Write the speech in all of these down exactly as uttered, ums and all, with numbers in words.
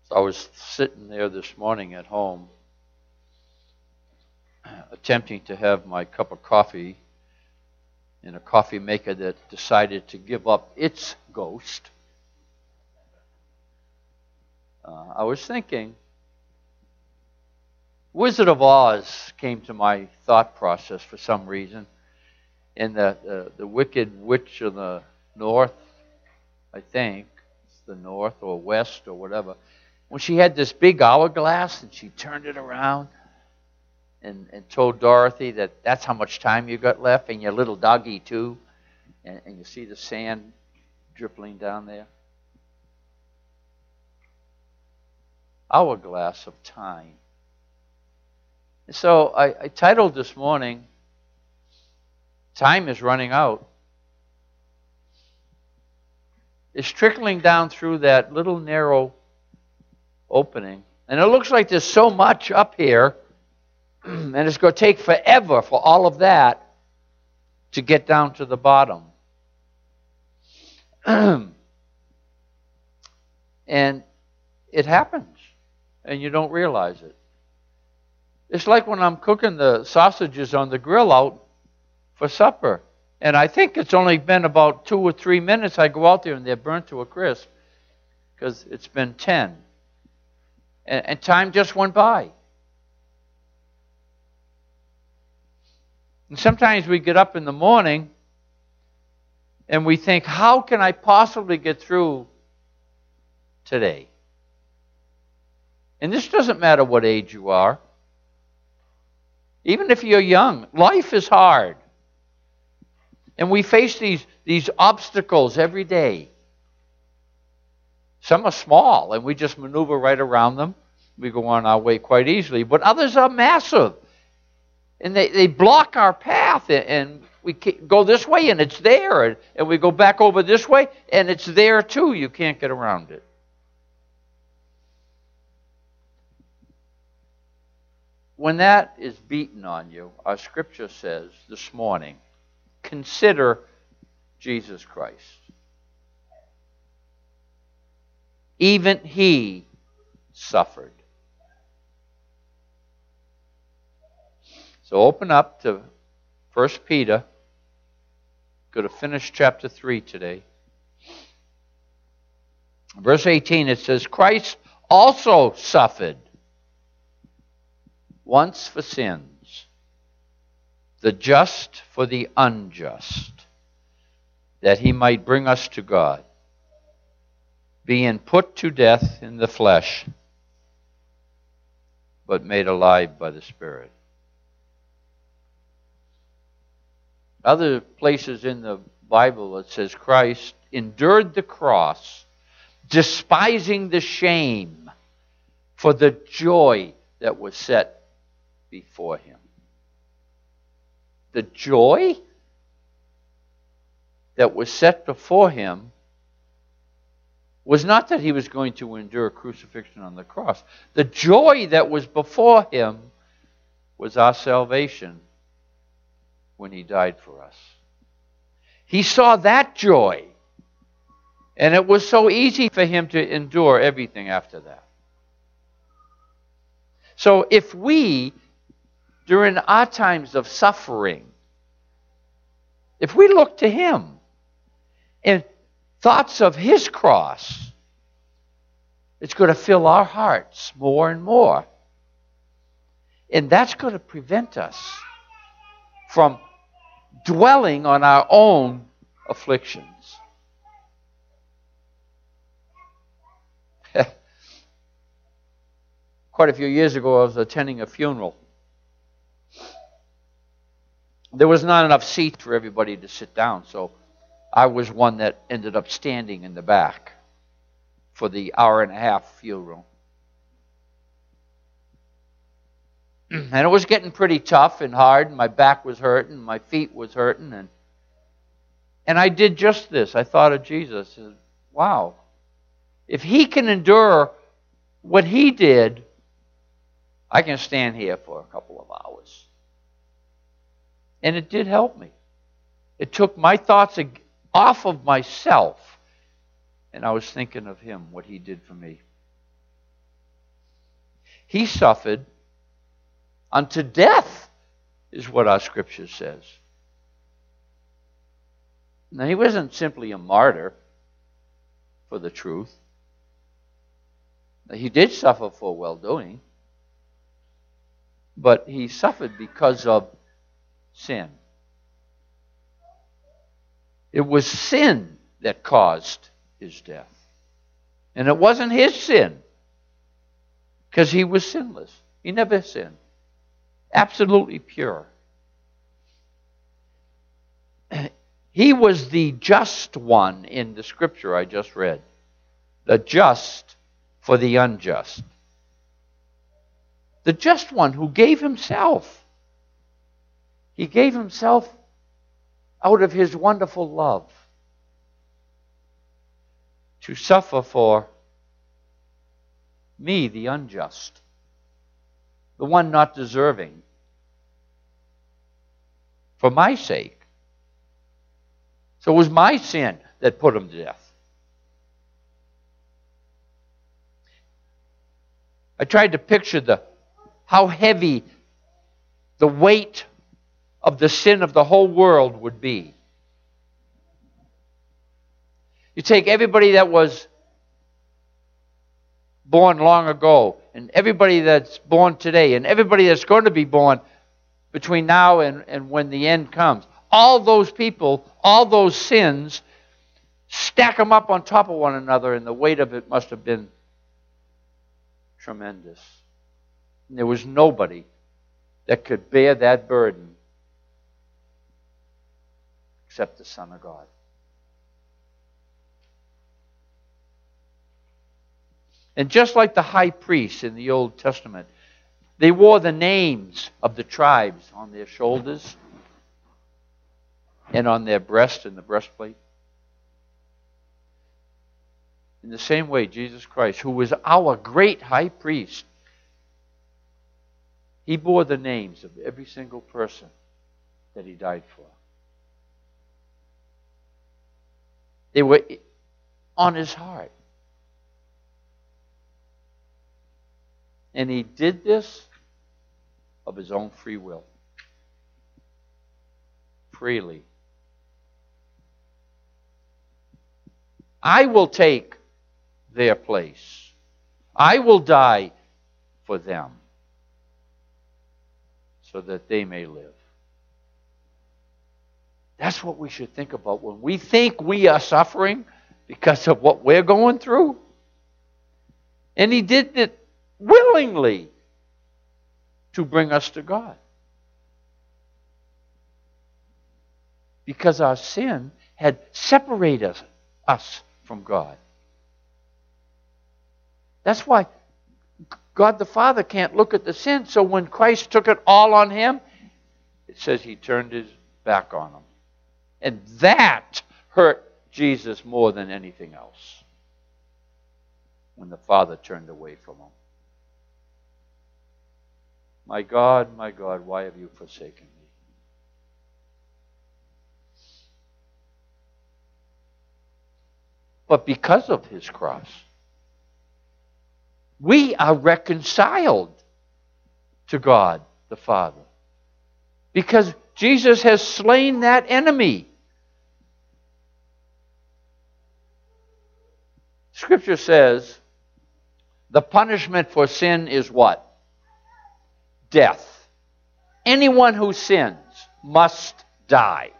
So I was sitting there this morning at home, attempting to have my cup of coffee in a coffee maker that decided to give up its ghost. Uh, I was thinking, Wizard of Oz came to my thought process for some reason. And the, the, the Wicked Witch of the North, I think, it's the North or West or whatever, when she had this big hourglass and she turned it around and, and told Dorothy that that's how much time you got left, and your little doggy too, and, and you see the sand dribbling down there. Hourglass of time. And so I, I titled this morning, Time is Running Out. It's trickling down through that little narrow opening. And it looks like there's so much up here, and it's going to take forever for all of that to get down to the bottom. And it happens, and you don't realize it. It's like when I'm cooking the sausages on the grill out for supper. And I think it's only been about two or three minutes. I go out there and they're burnt to a crisp because it's been ten. And, and time just went by. And sometimes we get up in the morning and we think, how can I possibly get through today? And this doesn't matter what age you are. Even if you're young, life is hard. And we face these, these obstacles every day. Some are small, and we just maneuver right around them. We go on our way quite easily. But others are massive. And they, they block our path, and we go this way, and it's there. And, and we go back over this way, and it's there too. You can't get around it. When that is beaten on you, our scripture says this morning, consider Jesus Christ. Even He suffered. So open up to First Peter. Going to finish chapter three today. Verse eighteen, it says, Christ also suffered once for sins, the just for the unjust, that He might bring us to God, being put to death in the flesh, but made alive by the Spirit. Other places in the Bible it says Christ endured the cross, despising the shame, for the joy that was set before Him. The joy that was set before Him was not that He was going to endure crucifixion on the cross. The joy that was before Him was our salvation when He died for us. He saw that joy, and it was so easy for Him to endure everything after that. So if we, during our times of suffering, if we look to Him and thoughts of His cross, it's going to fill our hearts more and more. And that's going to prevent us from dwelling on our own afflictions. Quite a few years ago, I was attending a funeral. There was not enough seats for everybody to sit down, so I was one that ended up standing in the back for the hour and a half funeral. And it was getting pretty tough and hard. My back was hurting, my feet was hurting, and and I did just this. I thought of Jesus. And, wow, if He can endure what He did, I can stand here for a couple of hours. And it did help me. It took my thoughts off of myself, and I was thinking of Him, what He did for me. He suffered unto death, is what our Scripture says. Now, he wasn't simply a martyr for the truth. He did suffer for well-doing, but he suffered because of sin. It was sin that caused his death. And it wasn't his sin, because he was sinless. He never sinned. Absolutely pure. He was the just one in the scripture I just read. The just for the unjust. The just one who gave himself. He gave himself out of his wonderful love to suffer for me, the unjust, the one not deserving, for my sake. So it was my sin that put him to death. I tried to picture the how heavy the weight of the sin of the whole world would be. You take everybody that was born long ago, and everybody that's born today, and everybody that's going to be born between now and, and when the end comes. All those people, all those sins, stack them up on top of one another, and the weight of it must have been tremendous. And there was nobody that could bear that burden except the Son of God. And just like the high priests in the Old Testament, they wore the names of the tribes on their shoulders and on their breast in the breastplate. In the same way, Jesus Christ, who was our great high priest, he bore the names of every single person that he died for. They were on his heart. And he did this of his own free will. Freely. I will take their place. I will die for them so that they may live. That's what we should think about when we think we are suffering because of what we're going through. And he did it willingly to bring us to God. Because our sin had separated us, us from God. That's why God the Father can't look at the sin. So when Christ took it all on him, it says he turned his back on him. And that hurt Jesus more than anything else. When the Father turned away from him. My God, my God, why have you forsaken me? But because of his cross, we are reconciled to God the Father. Because Jesus has slain that enemy. Scripture says, the punishment for sin is what? Death. Anyone who sins must die.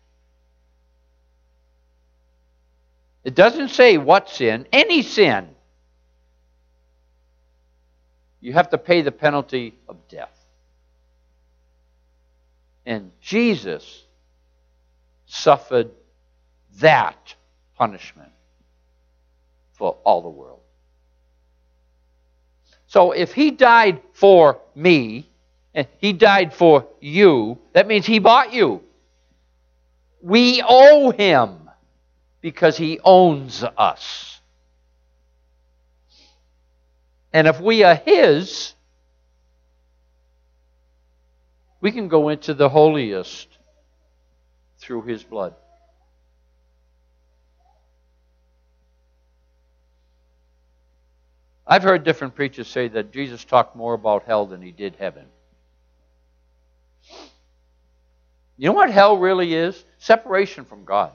It doesn't say what sin, any sin. You have to pay the penalty of death. And Jesus suffered that punishment for all the world. So if he died for me, and he died for you, that means he bought you. We owe him because he owns us. And if we are his, we can go into the holiest through his blood. I've heard different preachers say that Jesus talked more about hell than he did heaven. You know what hell really is? Separation from God.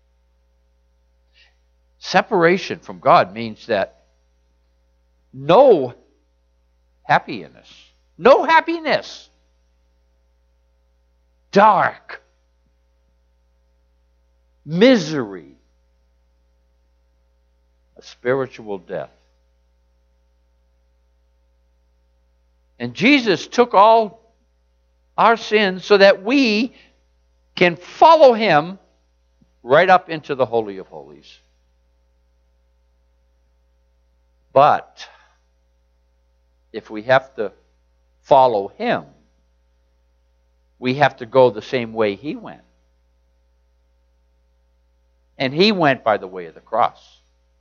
Separation from God means that no happiness, no happiness, dark, misery, a spiritual death. And Jesus took all our sins so that we can follow him right up into the Holy of Holies. But if we have to follow him, we have to go the same way he went. And he went by the way of the cross.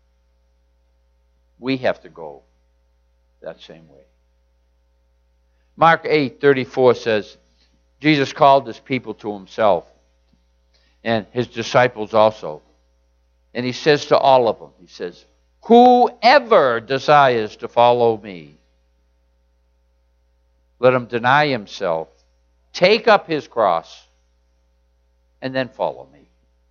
We have to go that same way. Mark eight thirty-four says, Jesus called his people to himself, and his disciples also. And he says to all of them, he says, whoever desires to follow me, let him deny himself, take up his cross, and then follow me.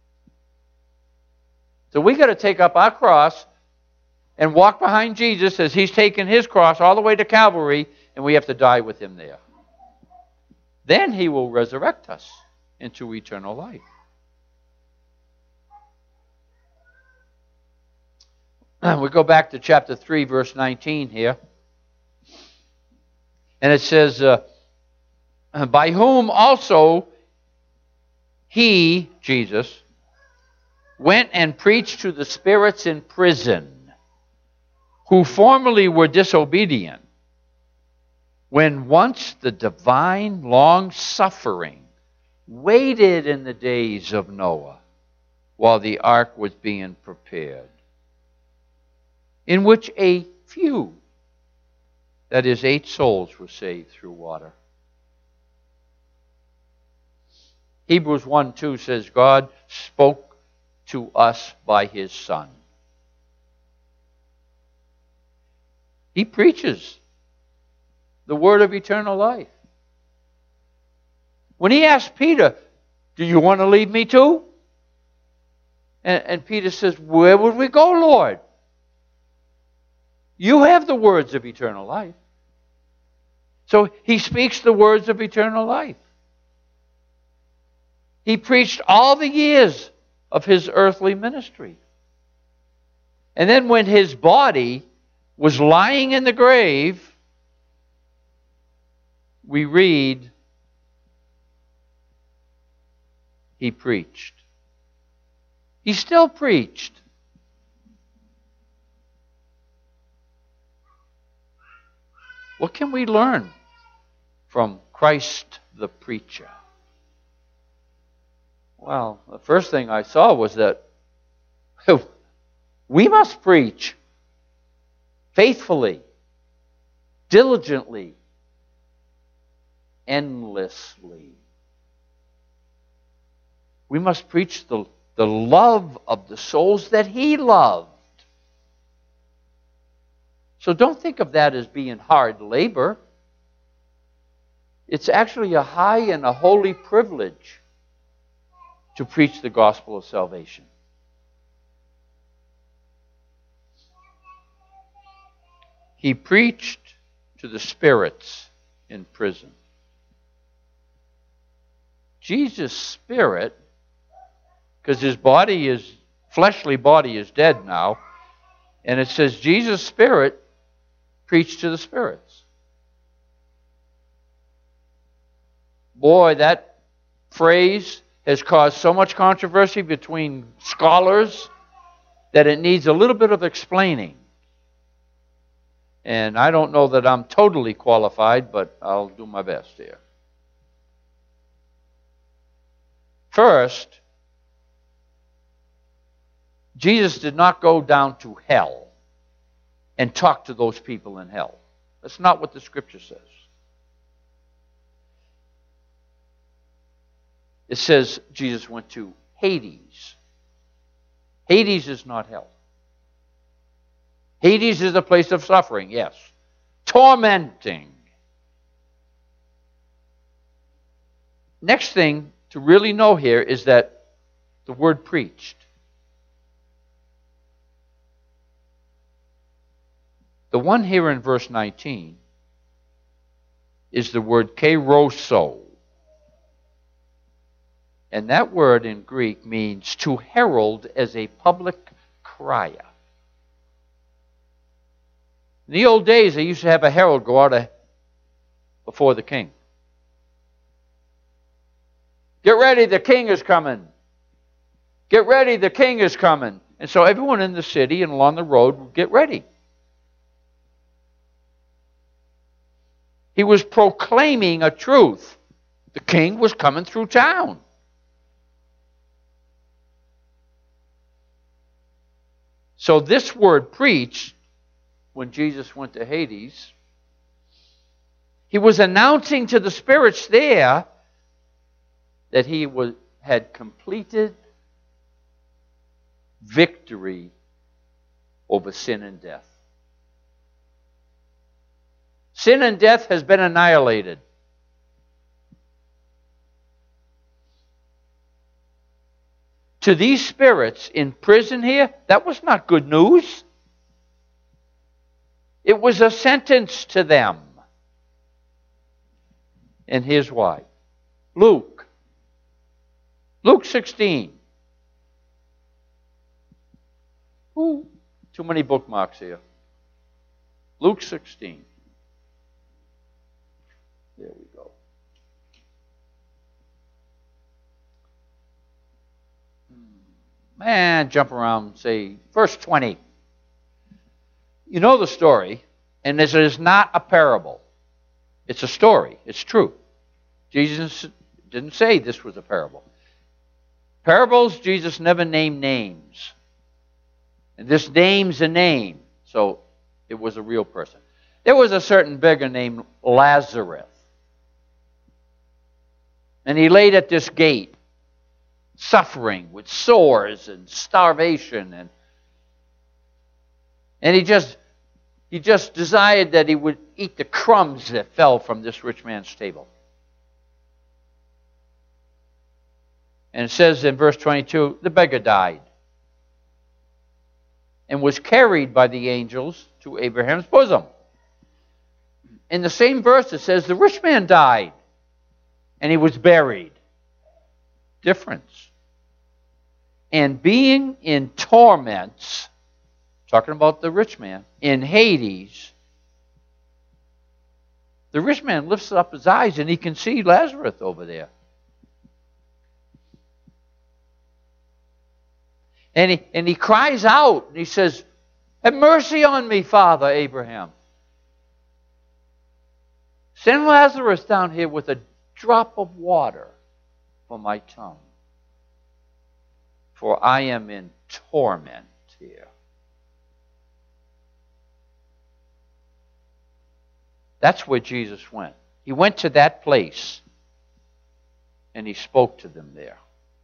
So we got to take up our cross and walk behind Jesus as he's taken his cross all the way to Calvary, and we have to die with him there. Then he will resurrect us into eternal life. We go back to chapter three, verse nineteen here. And it says, uh, by whom also he, Jesus, went and preached to the spirits in prison, who formerly were disobedient, when once the divine long-suffering waited in the days of Noah, while the ark was being prepared, in which a few, that is, eight souls, were saved through water. Hebrews one two says, God spoke to us by his Son. He preaches the word of eternal life. When he asked Peter, do you want to lead me too? And, and Peter says, where would we go, Lord? You have the words of eternal life. So he speaks the words of eternal life. He preached all the years of his earthly ministry. And then when his body was lying in the grave, we read, he preached. He still preached. What can we learn from Christ the preacher? Well, the first thing I saw was that we must preach faithfully, diligently, endlessly. We must preach the, the love of the souls that he loved. So don't think of that as being hard labor. It's actually a high and a holy privilege to preach the gospel of salvation. He preached to the spirits in prison. Jesus' spirit, because his body is, fleshly body is dead now, and it says Jesus' spirit preached to the spirits. Boy, that phrase has caused so much controversy between scholars that it needs a little bit of explaining. And I don't know that I'm totally qualified, but I'll do my best here. First, Jesus did not go down to hell and talk to those people in hell. That's not what the Scripture says. It says Jesus went to Hades. Hades is not hell. Hades is a place of suffering, yes. Tormenting. Next thing to really know here is that the word preached. The one here in verse nineteen is the word keroso. And that word in Greek means to herald as a public crier. In the old days, they used to have a herald go out before the king. Get ready, the king is coming. Get ready, the king is coming. And so everyone in the city and along the road would get ready. He was proclaiming a truth. The king was coming through town. So this word preached, when Jesus went to Hades, he was announcing to the spirits there that he was, had completed victory over sin and death. Sin and death has been annihilated. To these spirits in prison here, that was not good news. It was a sentence to them. And here's why. Luke. Luke sixteen. Ooh, too many bookmarks here. Luke sixteen. There we go. Man, jump around, say, verse twenty. You know the story, and this is not a parable. It's a story. It's true. Jesus didn't say this was a parable. Parables, Jesus never named names. And this name's a name, so it was a real person. There was a certain beggar named Lazarus. And he laid at this gate, suffering with sores and starvation, and and he just he just desired that he would eat the crumbs that fell from this rich man's table. And it says in verse twenty-two, the beggar died and was carried by the angels to Abraham's bosom. In the same verse it says the rich man died and he was buried. Difference. And being in torments, talking about the rich man, in Hades, the rich man lifts up his eyes and he can see Lazarus over there. And he, and he cries out and he says, have mercy on me, Father Abraham. Send Lazarus down here with a drop of water for my tongue. For I am in torment here. That's where Jesus went. He went to that place and he spoke to them there.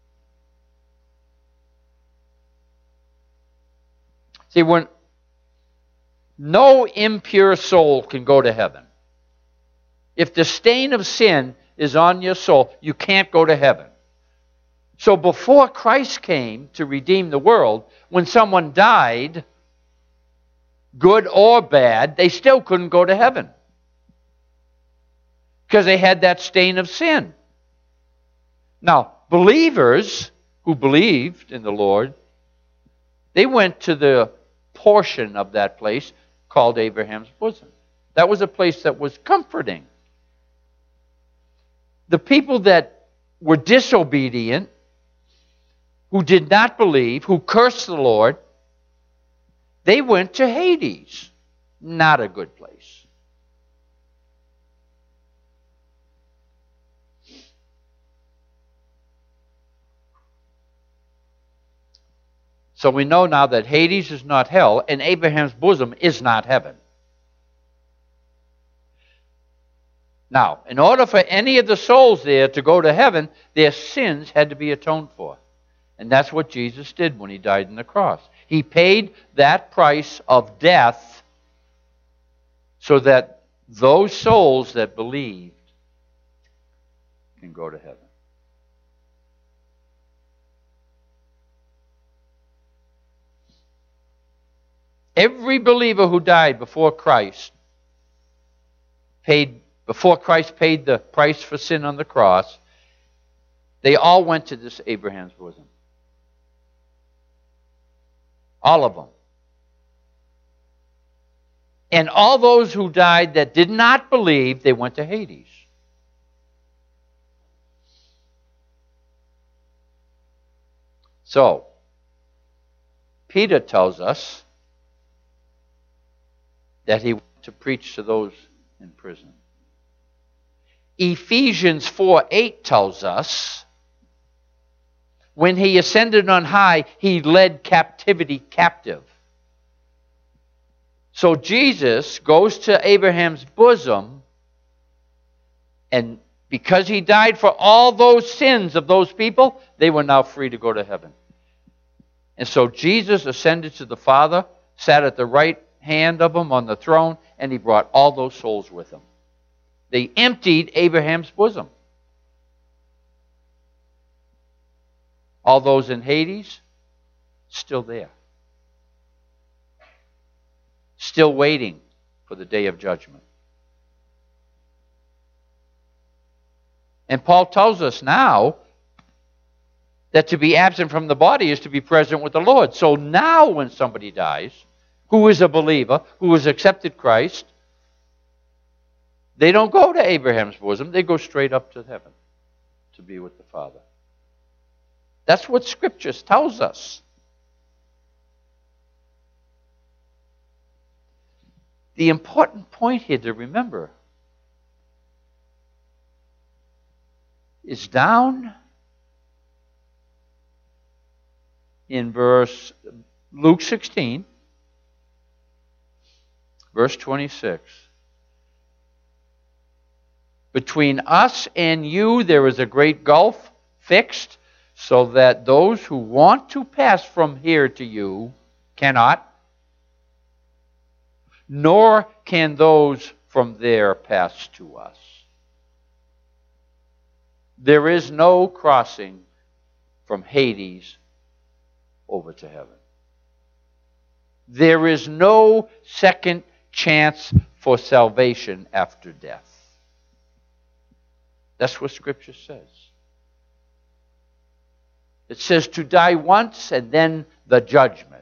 See, when no impure soul can go to heaven. If the stain of sin is on your soul, you can't go to heaven. So before Christ came to redeem the world, when someone died, good or bad, they still couldn't go to heaven. Because they had that stain of sin. Now, believers who believed in the Lord, they went to the portion of that place called Abraham's bosom. That was a place that was comforting. The people that were disobedient, who did not believe, who cursed the Lord, they went to Hades. Not a good place. So we know now that Hades is not hell and Abraham's bosom is not heaven. Now, in order for any of the souls there to go to heaven, their sins had to be atoned for. And that's what Jesus did when he died on the cross. He paid that price of death so that those souls that believed can go to heaven. Every believer who died before Christ paid before Christ paid the price for sin on the cross, they all went to this Abraham's bosom. All of them. And all those who died that did not believe, they went to Hades. So, Peter tells us that he went to preach to those in prison. Ephesians four eight tells us when he ascended on high, he led captivity captive. So Jesus goes to Abraham's bosom, and because he died for all those sins of those people, they were now free to go to heaven. And so Jesus ascended to the Father, sat at the right hand of him on the throne, and he brought all those souls with him. They emptied Abraham's bosom. All those in Hades, still there. Still waiting for the day of judgment. And Paul tells us now that to be absent from the body is to be present with the Lord. So now when somebody dies, who is a believer, who has accepted Christ, they don't go to Abraham's bosom, they go straight up to heaven to be with the Father. That's what Scripture tells us. The important point here to remember is down in verse Luke sixteen, verse twenty-six. Between us and you there is a great gulf fixed, so that those who want to pass from here to you cannot, nor can those from there pass to us. There is no crossing from Hades over to heaven. There is no second chance for salvation after death. That's what Scripture says. It says to die once and then the judgment.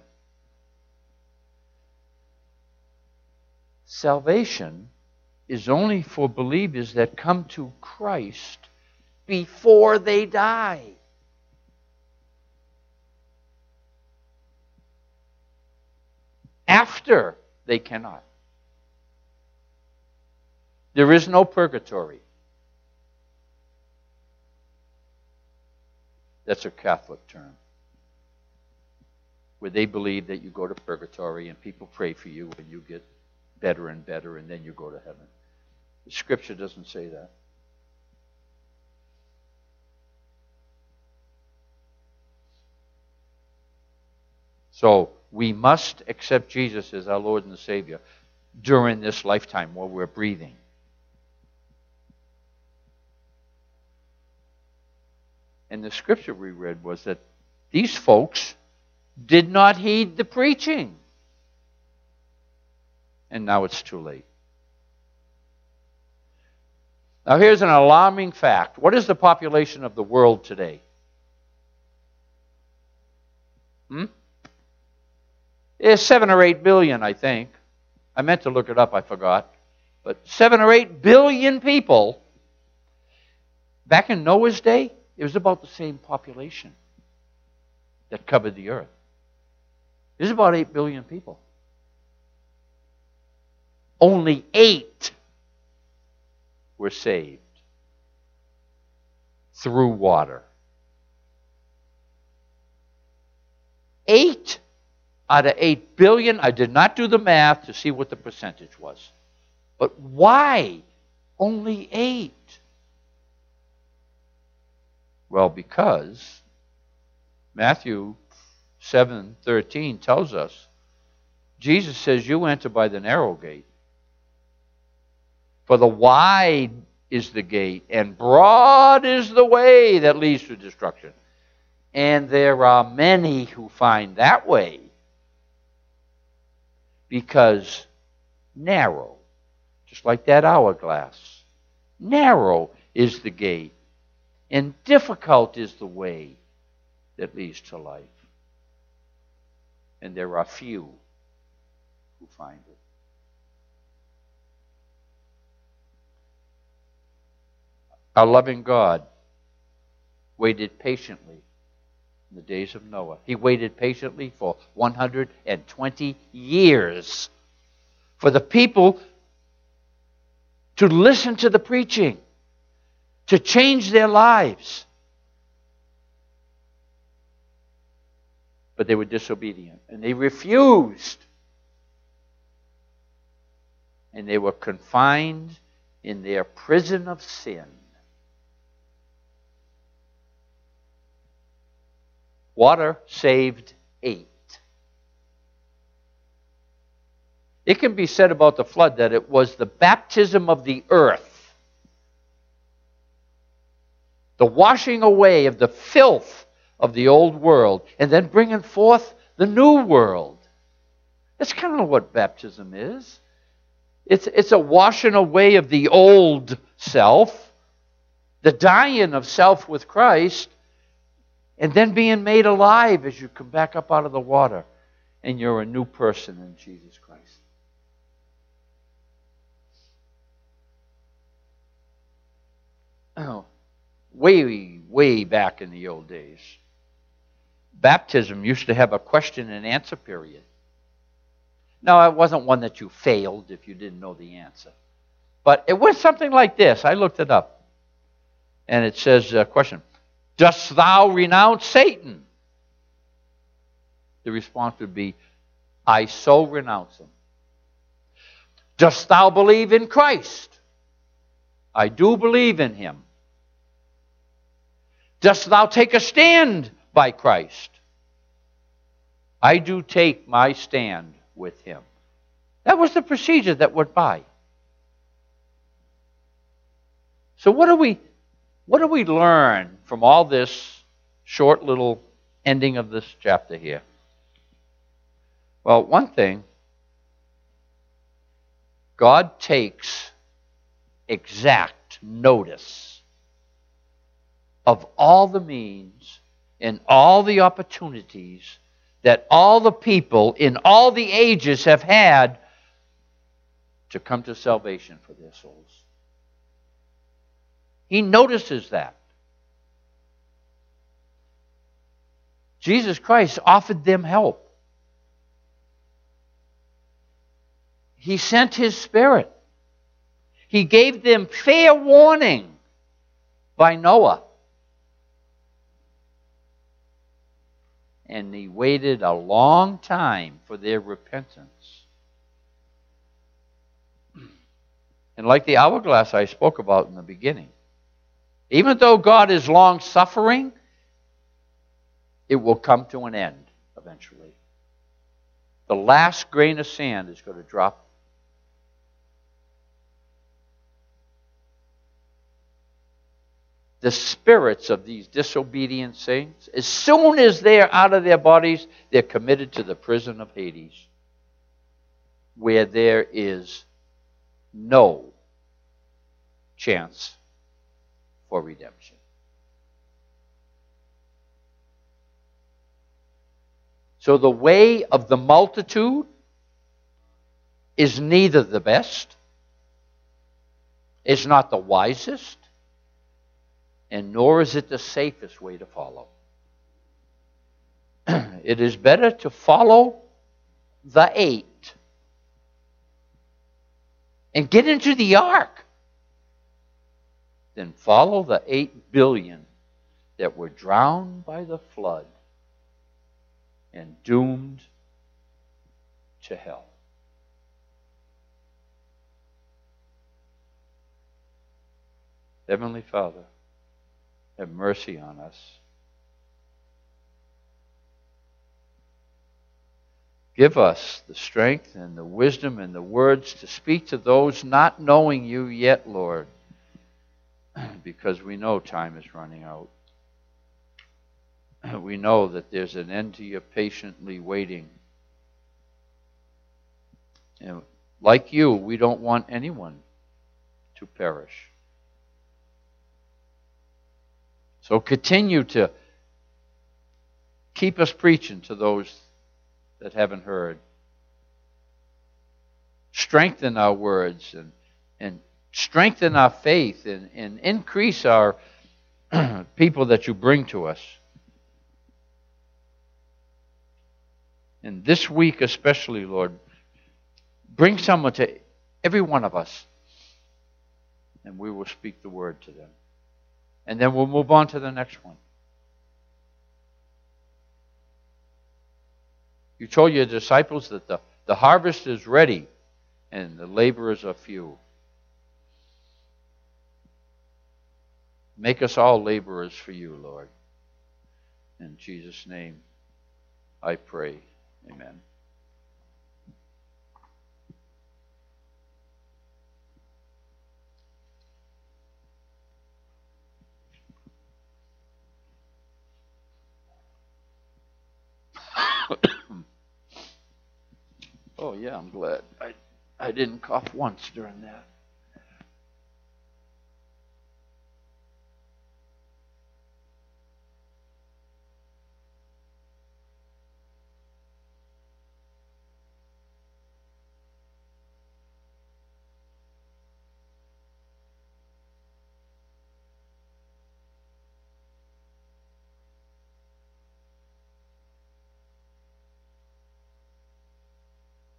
Salvation is only for believers that come to Christ before they die. After, they cannot. There is no purgatory. That's a Catholic term, where they believe that you go to purgatory and people pray for you and you get better and better and then you go to heaven. The Scripture doesn't say that. So we must accept Jesus as our Lord and Savior during this lifetime while we're breathing. And the scripture we read was that these folks did not heed the preaching. And now it's too late. Now here's an alarming fact. What is the population of the world today? Hmm? It's seven or eight billion, I think. I meant to look it up, I forgot. But seven or eight billion people. Back in Noah's day, it was about the same population that covered the earth. There's about eight billion people. Only eight were saved through water. Eight out of eight billion. I did not do the math to see what the percentage was. But why only eight? Well, because Matthew seven thirteen tells us, Jesus says, you enter by the narrow gate. For the wide is the gate, and broad is the way that leads to destruction. And there are many who find that way, because narrow, just like that hourglass, narrow is the gate, and difficult is the way that leads to life. And there are few who find it. Our loving God waited patiently in the days of Noah. He waited patiently for one hundred twenty years for the people to listen to the preaching, to change their lives. But they were disobedient, and they refused. And they were confined in their prison of sin. Water saved eight. It can be said about the flood that it was the baptism of the earth, the washing away of the filth of the old world, and then bringing forth the new world. That's kind of what baptism is. It's, it's a washing away of the old self, the dying of self with Christ, and then being made alive as you come back up out of the water and you're a new person in Jesus Christ. Oh, way, way back in the old days, baptism used to have a question and answer period. Now, it wasn't one that you failed if you didn't know the answer. But it was something like this. I looked it up. And it says, uh, question, dost thou renounce Satan? The response would be, I so renounce him. Dost thou believe in Christ? I do believe in him. Dost thou take a stand by Christ? I do take my stand with him. That was the procedure that went by. So what do we what do we learn from all this short little ending of this chapter here? Well, one thing, God takes exact notice of all the means and all the opportunities that all the people in all the ages have had to come to salvation for their souls. He notices that. Jesus Christ offered them help. He sent His Spirit. He gave them fair warning by Noah. And He waited a long time for their repentance. And like the hourglass I spoke about in the beginning, even though God is long-suffering, it will come to an end eventually. The last grain of sand is going to drop. The spirits of these disobedient saints, as soon as they are out of their bodies, they're committed to the prison of Hades, where there is no chance for redemption. So the way of the multitude is neither the best, it's not the wisest, and nor is it the safest way to follow. It is better to follow the eight and get into the ark than follow the eight billion that were drowned by the flood and doomed to hell. Heavenly Father, have mercy on us. Give us the strength and the wisdom and the words to speak to those not knowing you yet, Lord, because we know time is running out. We know that there's an end to your patiently waiting. And like you, we don't want anyone to perish. So continue to keep us preaching to those that haven't heard. Strengthen our words and, and strengthen our faith and, and increase our people that you bring to us. And this week especially, Lord, bring someone to every one of us, and we will speak the word to them. And then we'll move on to the next one. You told your disciples that the, the harvest is ready and the laborers are few. Make us all laborers for you, Lord. In Jesus' name, I pray. Amen. Oh, yeah, I'm glad. I, I didn't cough once during that.